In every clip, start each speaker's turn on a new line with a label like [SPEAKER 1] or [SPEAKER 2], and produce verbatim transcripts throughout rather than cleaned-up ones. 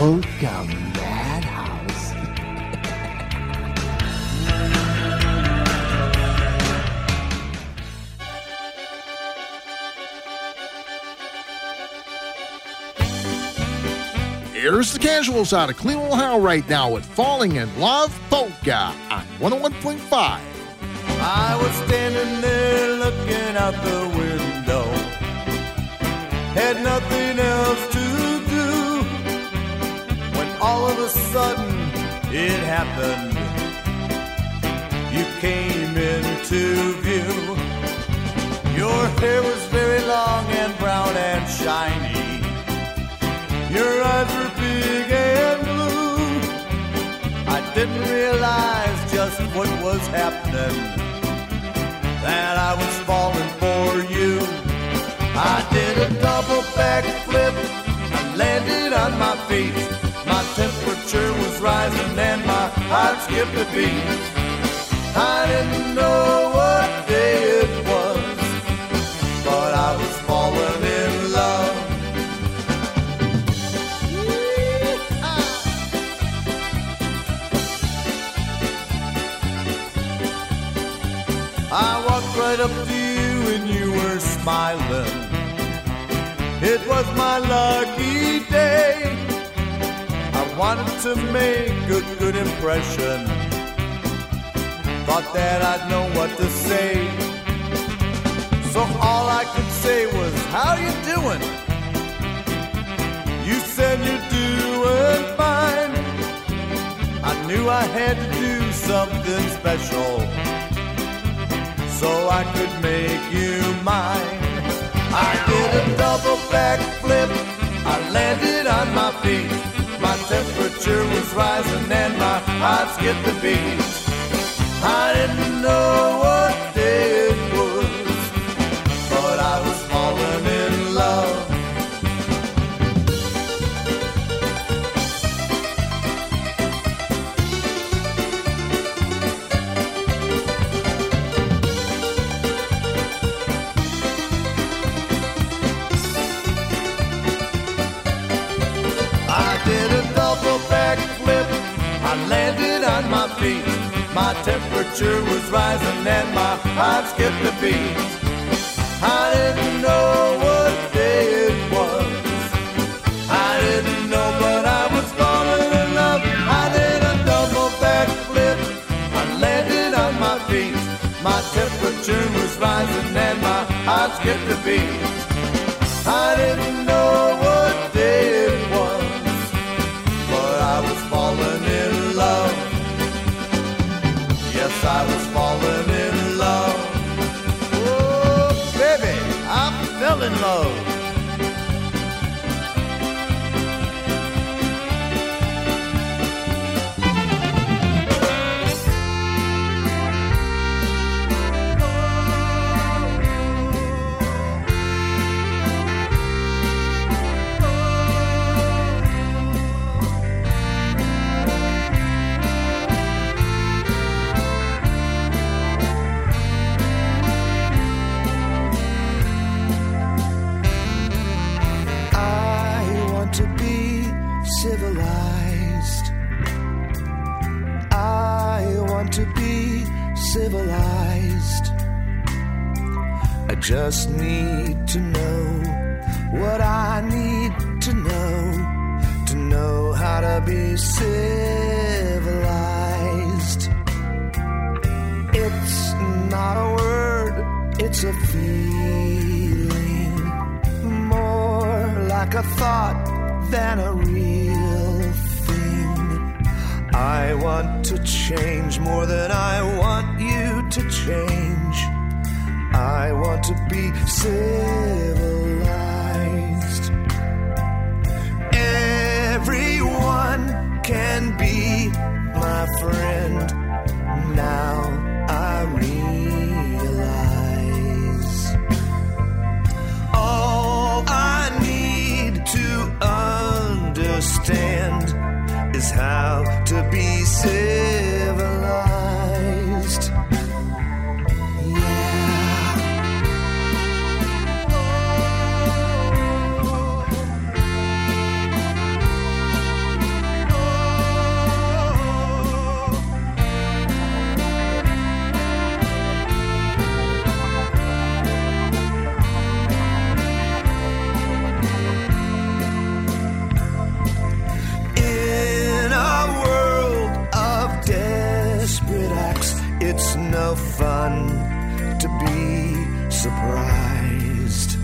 [SPEAKER 1] Polka Madhouse.
[SPEAKER 2] Here's the Casuals out of Cleveland, Ohio right now with Falling in Love Polka on one oh one point five.
[SPEAKER 3] I was standing there looking out the window, had nothing else to do, when all of a sudden it happened. You came into view. Your hair was very long and brown and shiny. Your eyes were big and blue. I didn't realize just what was happening, that I was falling for you. I did a double backflip, I landed on my feet. My temperature was rising and my heart skipped a beat. I didn't know what day it was, but I was falling in love. I walked right up to you and you were smiling. It was my lucky day. I wanted to make a good impression, thought that I'd know what to say. So all I could say was, how you doing? You said you're doing fine. I knew I had to do something special so I could make you mine. I did a double backflip, I landed on my feet. My temperature was rising and my heart skipped a beat. I didn't know what day it was, but I was falling in love. Backflip, I landed on my feet. My temperature was rising and my heart skipped a beat. I didn't know what day it was, I didn't know, but I was falling in love. I did a double backflip, I landed on my feet. My temperature was rising and my heart skipped a beat. I didn't know what day it was, I was falling in love. Yes, I was falling in love. Oh, baby, I fell in love. Civilized. I want to be civilized. I just need to know what I need to know to know how to be civilized. It's not a word, it's a feeling, more like a thought than a real thing. I want to change more than I want you to change. I want to be civilized. Everyone can be my friend. Now I realize all I need to understand is how to be civilized. Yeah. surprised.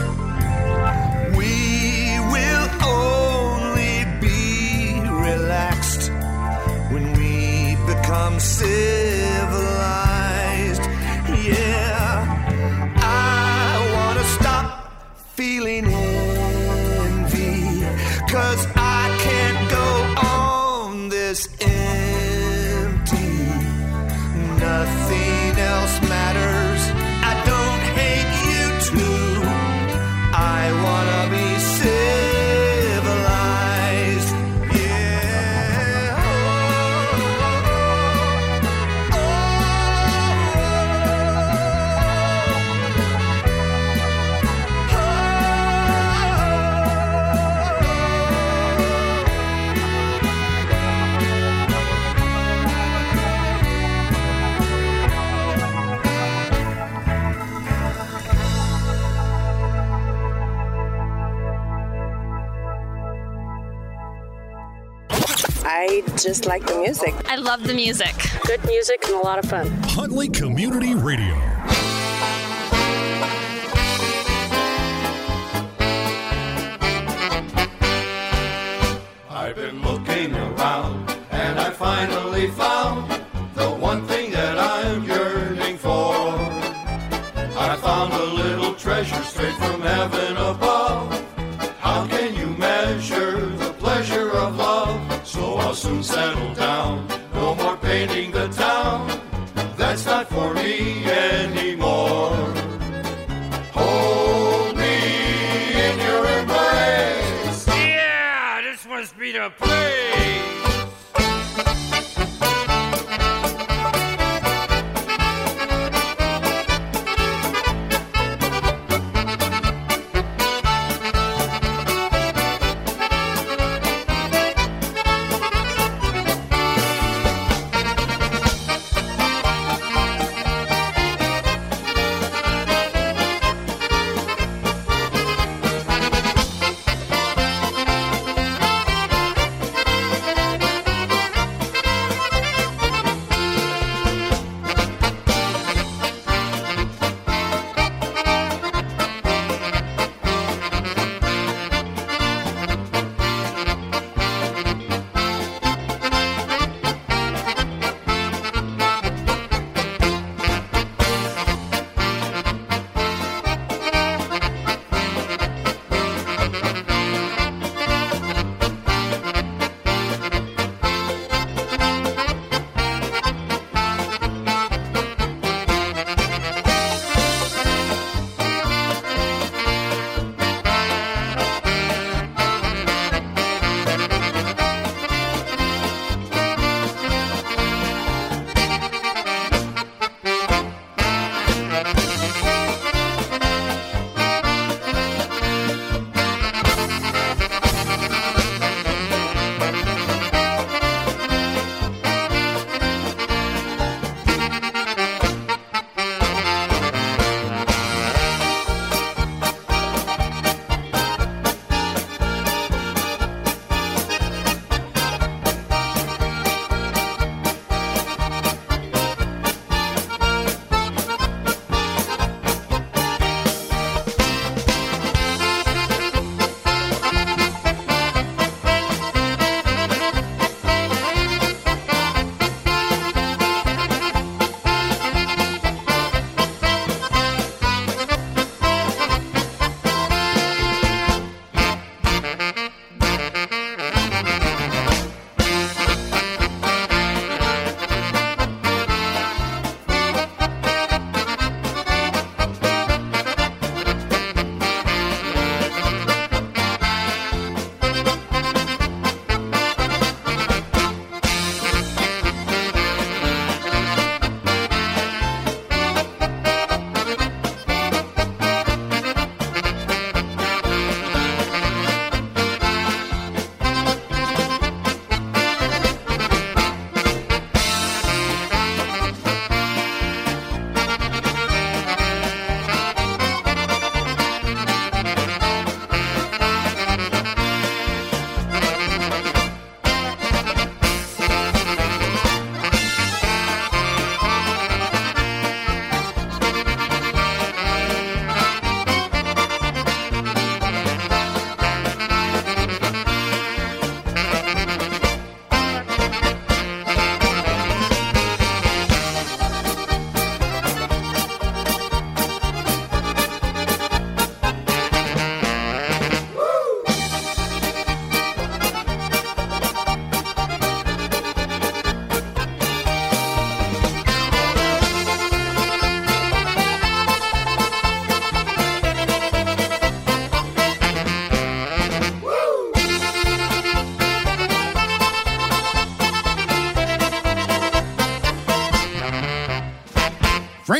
[SPEAKER 3] We will only be relaxed when we become civilized. Yeah, I wanna stop feeling envy, 'cause I can't go on this empty. Nothing else matters. I don't hate you too. I wanna be civilized. Yeah. Oh,
[SPEAKER 4] I just like the music.
[SPEAKER 5] I love the music.
[SPEAKER 4] Good music and a lot of fun.
[SPEAKER 6] Huntley Community Radio.
[SPEAKER 3] I've been looking around and I finally found the one thing that I'm yearning for. I found a little treasure straight from heaven above. How can you measure the pleasure of love? So I'll soon settle down. No more painting the town. That's not for me anymore. Hold me in your embrace.
[SPEAKER 7] Yeah, this must be the place.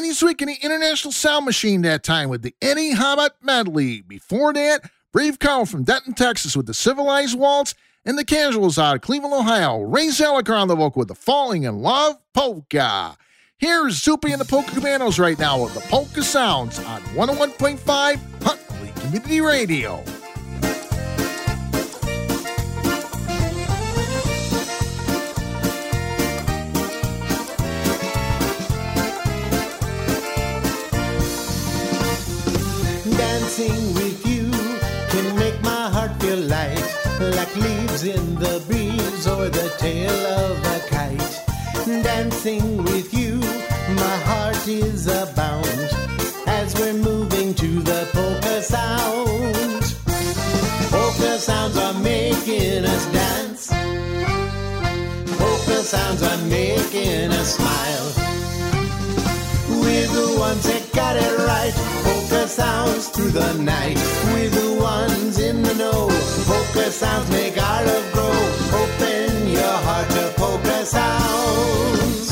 [SPEAKER 2] eighties week in the International Sound Machine that time with the Eddie Hobbit medley. Before that, Brave Cow from Denton, Texas with the Civilized Waltz, and the Casuals out of Cleveland, Ohio. Ray Zeliker on the vocal with the Falling in Love Polka. Here's Zoopy and the Polka Commandos right now with the Polka Sounds on one oh one point five Huntley Community Radio.
[SPEAKER 5] Dancing with you can make my heart feel light, like leaves in the breeze or the tail of a kite. Dancing with you, my heart is abound as we're moving to the polka sound. Polka sounds are making us dance. Polka sounds are making us smile. We're the ones that got it right. Polka sounds through the night. We're the ones in the know. Polka sounds make our love grow. Open your heart to polka sounds.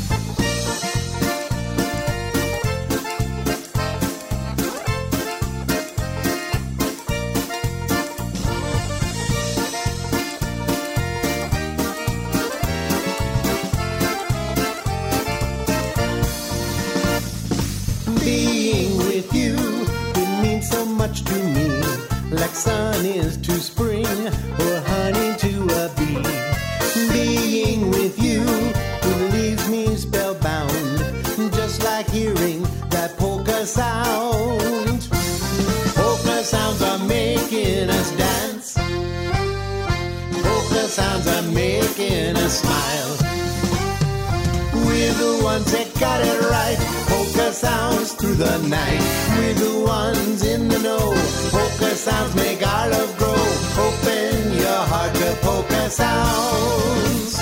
[SPEAKER 5] Being with you, it means so much to me, like sun is to spring or honey to a bee. Being with you, it leaves me spellbound, just like hearing that polka sound. Polka sounds are making us dance. Polka sounds are making us smile. We're the ones that got it right. Polka sounds through the night. We're the ones in the know. Polka sounds make our love grow. Open your heart to polka sounds.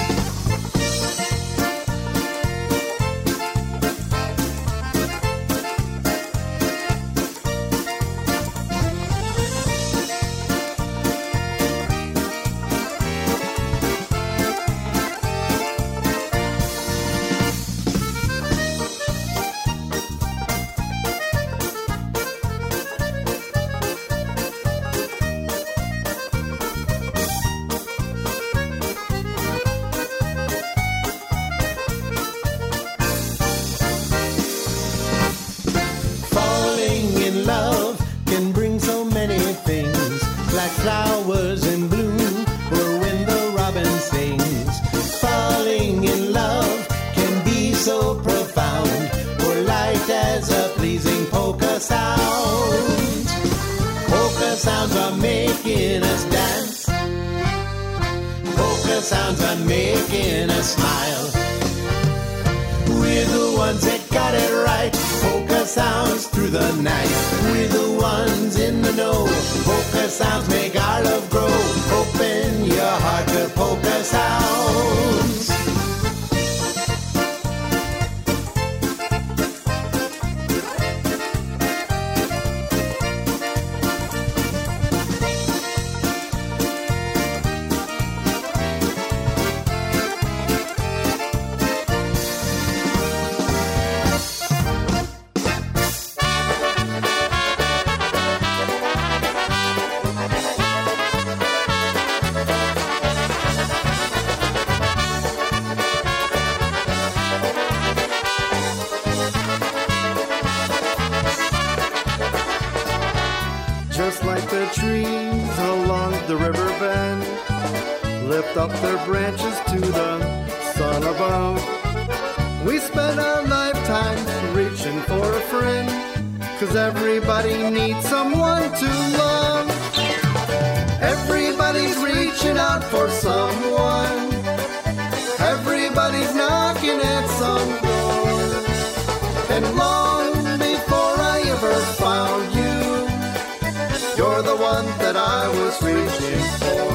[SPEAKER 5] Flowers in bloom, or when the robin sings. Falling in love can be so profound, or light as a pleasing polka sound. Polka sounds are making us dance. Polka sounds are making us smile. We're the ones that got it right. Polka sounds through the night. We're the ones in the know. Polka sounds make our love grow. Open your heart to polka sounds.
[SPEAKER 8] Lift up their branches to the sun above. We spend our lifetimes reaching for a friend, 'cause everybody needs someone to love. Everybody's reaching out for someone. Everybody's knocking at some door. And long before I ever found you, you're the one that I was reaching for.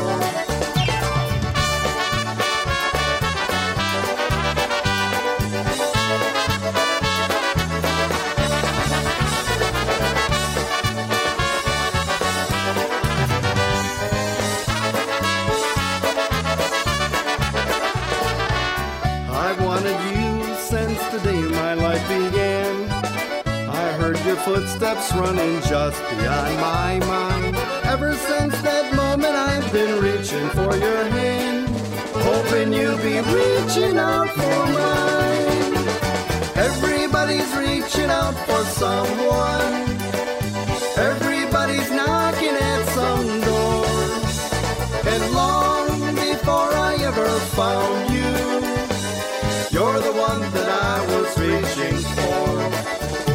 [SPEAKER 8] footsteps running just beyond my mind. Ever since that moment I've been reaching for your hand, hoping you'll be reaching out for mine. Everybody's reaching out for someone. Everybody's knocking at some door. And long before I ever found you, you're the one that I was reaching for.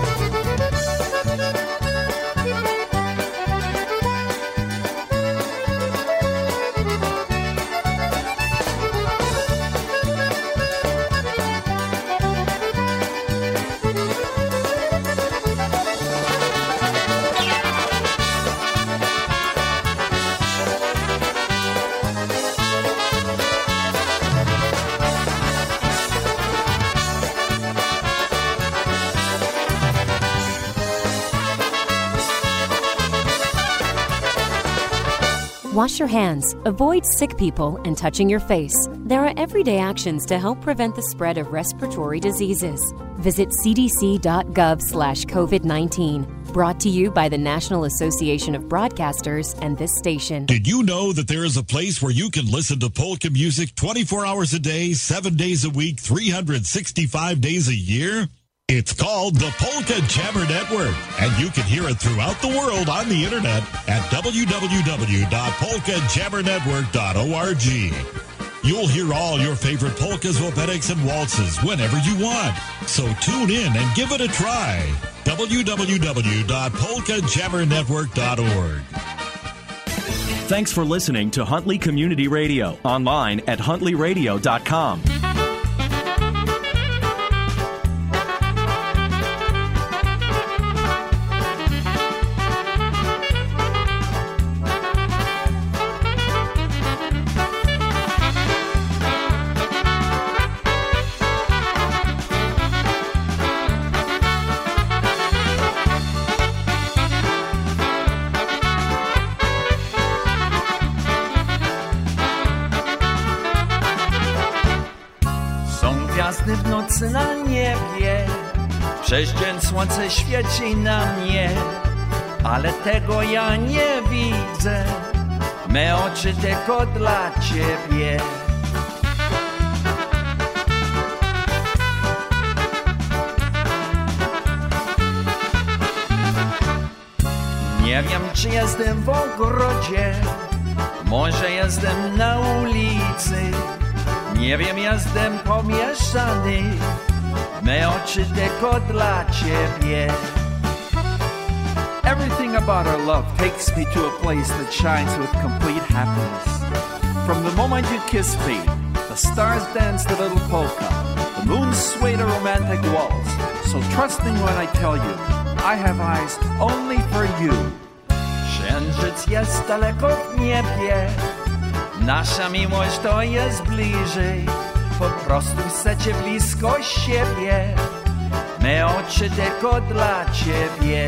[SPEAKER 9] Wash your hands, avoid sick people, and touching your face. There are everyday actions to help prevent the spread of respiratory diseases. Visit c d c dot gov slash covid nineteen. Brought to you by the National Association of Broadcasters and this station.
[SPEAKER 6] Did you know that there is a place where you can listen to polka music twenty-four hours a day, seven days a week, three hundred sixty-five days a year? It's called the Polka Jammer Network, and you can hear it throughout the world on the internet at w w w dot polka jammer network dot org. You'll hear all your favorite polkas, wobeniks, and waltzes whenever you want. So tune in and give it a try. w w w dot polka jammer network dot org.
[SPEAKER 10] Thanks for listening to Huntley Community Radio, online at huntley radio dot com.
[SPEAKER 11] W nocy na niebie, przez dzień słońce świeci na mnie, ale tego ja nie widzę, me oczy tylko dla ciebie. Nie wiem, czy jestem w ogrodzie, może jestem na ulicy. Nie wiem, jestem pomieszany, me oczy tylko dla ciebie.
[SPEAKER 12] Everything about our love takes me to a place that shines with complete happiness. From the moment you kissed me, the stars danced a little polka, the moon swayed a romantic waltz. So trust me when I tell you, I have eyes only for you.
[SPEAKER 11] Księżyc jest daleko w niebie, nasza miłość to jest bliżej, po prostu chcę cię blisko siebie, me oczy tylko dla ciebie.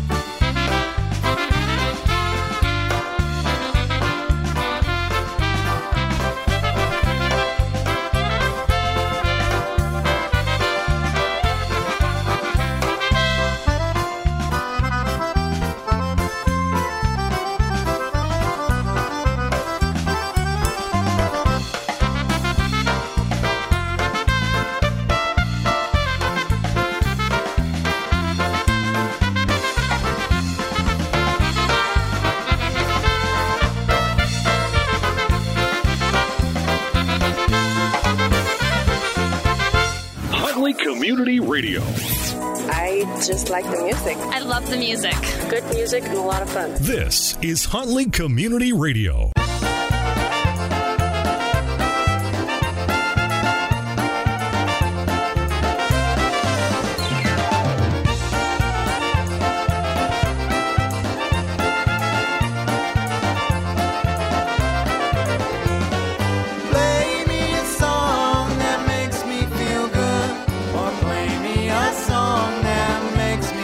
[SPEAKER 6] Community Radio.
[SPEAKER 4] I just like the music.
[SPEAKER 13] I love the music.
[SPEAKER 4] Good music and a lot of fun.
[SPEAKER 6] This is Huntley Community Radio.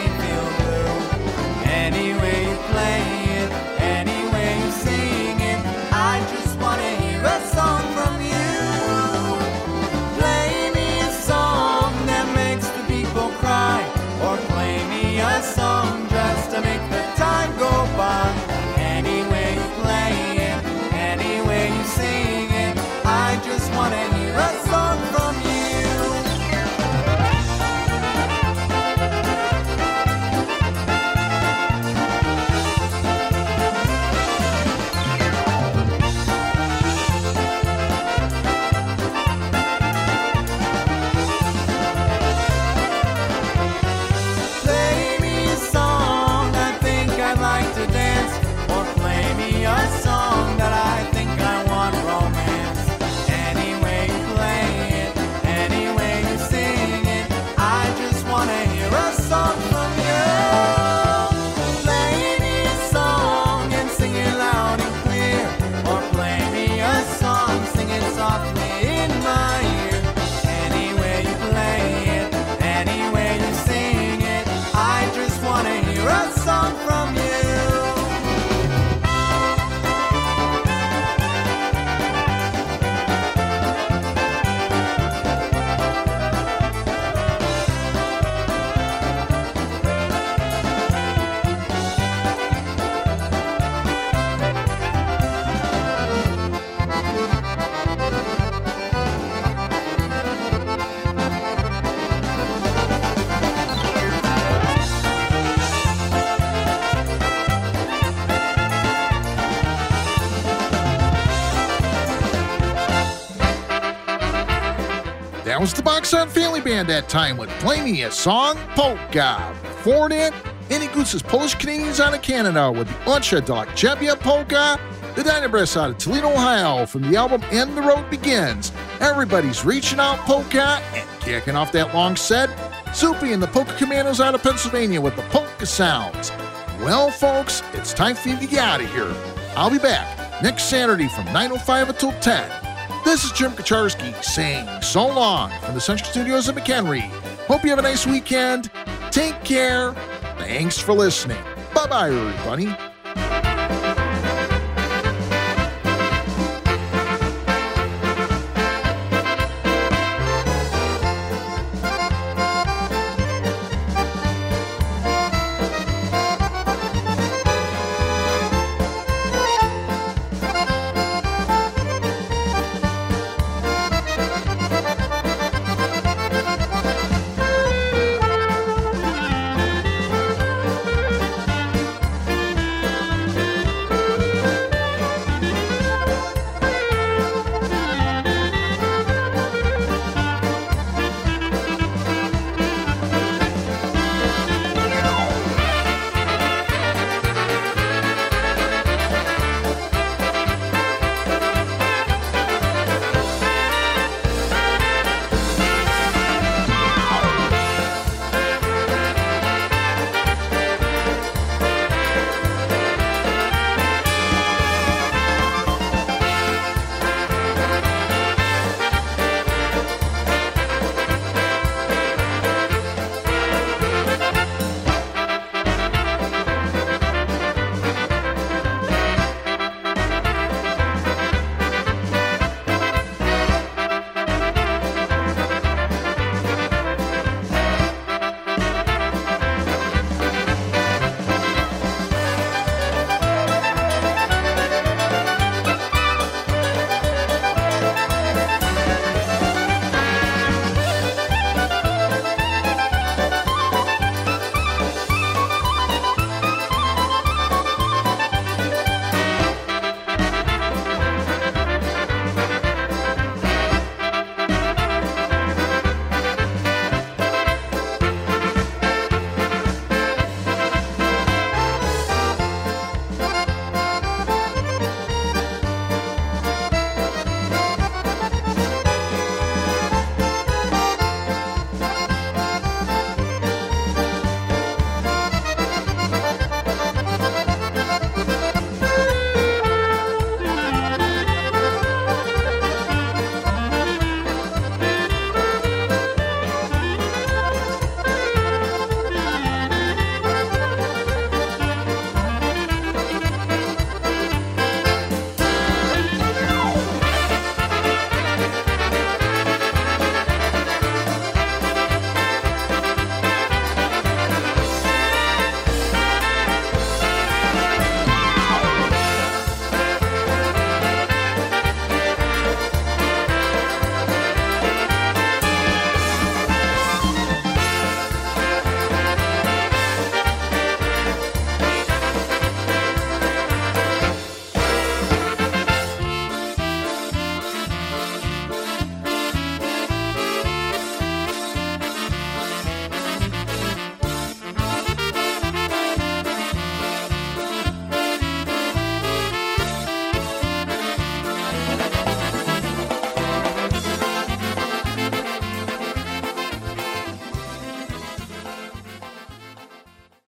[SPEAKER 3] Anyway you play it, anyway you sing it,
[SPEAKER 2] Roxanne Family Band that time with Play Me a Song Polka. Before that, Annie Goose's Polish Canadians out of Canada with the Unsha Dog Jebia Polka. The Dynabress out of Toledo, Ohio from the album And the Road Begins. Everybody's Reaching Out Polka, and kicking off that long set, Soupy and the Polka Commandos out of Pennsylvania with the Polka Sounds. Well, folks, it's time for you to get out of here. I'll be back next Saturday from nine oh five until ten. This is Jim Kacharski saying so long from the Central Studios of McHenry. Hope you have a nice weekend. Take care. Thanks for listening. Bye-bye, everybody.